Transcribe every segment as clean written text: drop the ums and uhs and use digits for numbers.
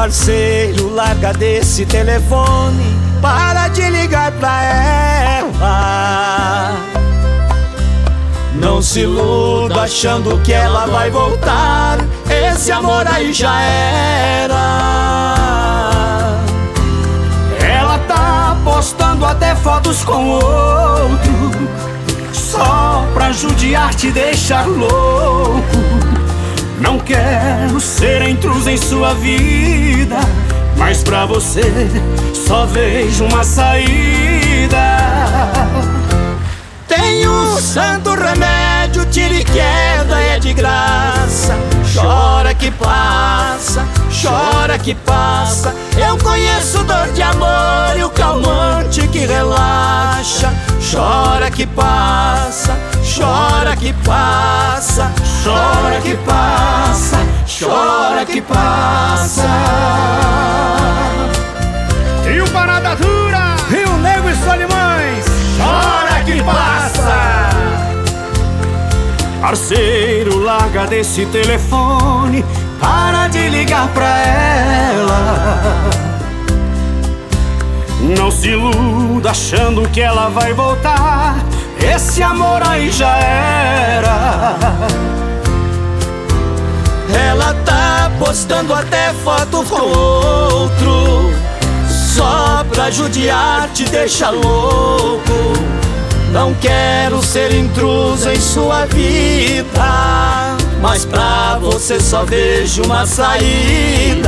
parceiro, larga desse telefone, para de ligar pra ela. Não se iluda achando que ela vai voltar, esse amor aí já era. Ela tá postando até fotos com outro, só pra judiar, te deixar louco. Não quero ser intruso em sua vida, mas pra você só vejo uma saída. Tem um santo remédio, tira e queda, é de graça. Chora que passa, chora que passa. Eu conheço dor de amor e o calmante que relaxa. Chora que passa, chora que passa, chora que passa, chora que passa. Trio Parada Dura, Rio Negro e Solimões, chora que passa. Parceiro, larga desse telefone, para de ligar pra ela. Não se iluda achando que ela vai voltar, esse amor aí já era. Ela tá postando até foto com outro, só pra judiar, te deixa louco. Não quero ser intruso em sua vida, mas pra você só vejo uma saída.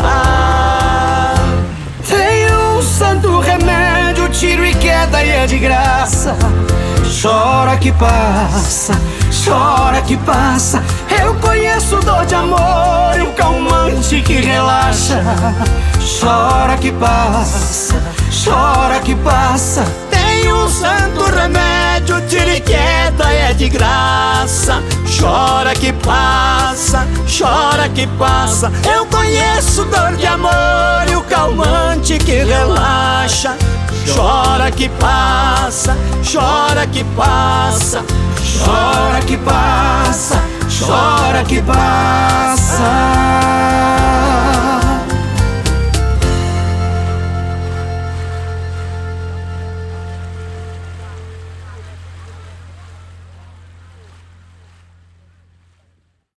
Tem um santo remédio, tiro e queda e é de graça. Chora que passa, chora que passa. Eu conheço dor de amor e um calmante que relaxa. Chora que passa, chora que passa. Tem um santo remédio, tira e queda e é de graça. Chora que passa, chora que passa. Eu conheço dor de amor e o calmante que relaxa. Chora que passa, chora que passa, chora que passa, chora que passa.